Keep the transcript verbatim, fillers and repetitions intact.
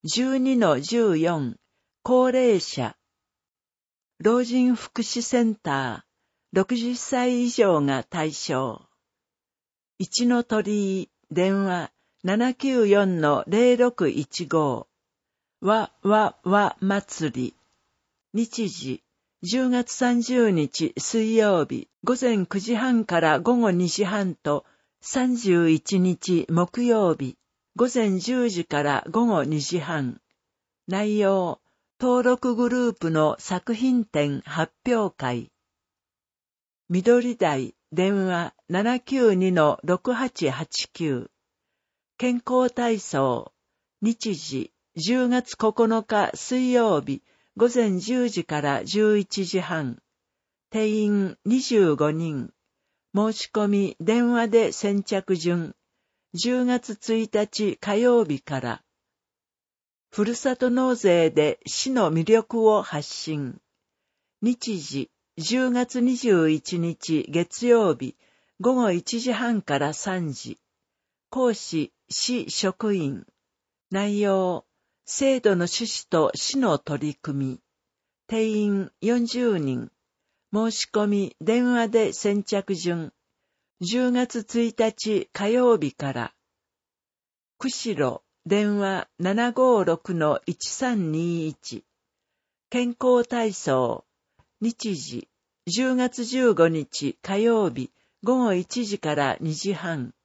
じゅうにのじゅうよん、高齢者。老人福祉センター、ろくじゅっさい以上が対象。いちの鳥居、電話、ななきゅうよんのゼロろくいちご。わ、わ、わ、祭り。日時、じゅうがつさんじゅうにち水曜日、午前くじはんから午後にじはんと、さんじゅういちにち木曜日、午前じゅうじから午後にじはん。内容、登録グループの作品展発表会。緑台、電話 ななきゅうにのろくはちはちきゅう。健康体操。日時、じゅうがつここのか水曜日、午前じゅうじからじゅういちじはん。定員にじゅうごにん。申し込み電話で先着順。じゅうがつついたち火曜日から。ふるさと納税で市の魅力を発信。日時、じゅうがつにじゅういちにち月曜日、午後いちじはんからさんじ。講師、市職員。内容、制度の趣旨と市の取り組み。定員よんじゅうにん。申し込み電話で先着順。じゅうがつついたち火曜日から。釧路、電話 ななごろくのいちさんにいち。健康体操。日時、じゅうがつじゅうごにち火曜日、午後いちじからにじはん。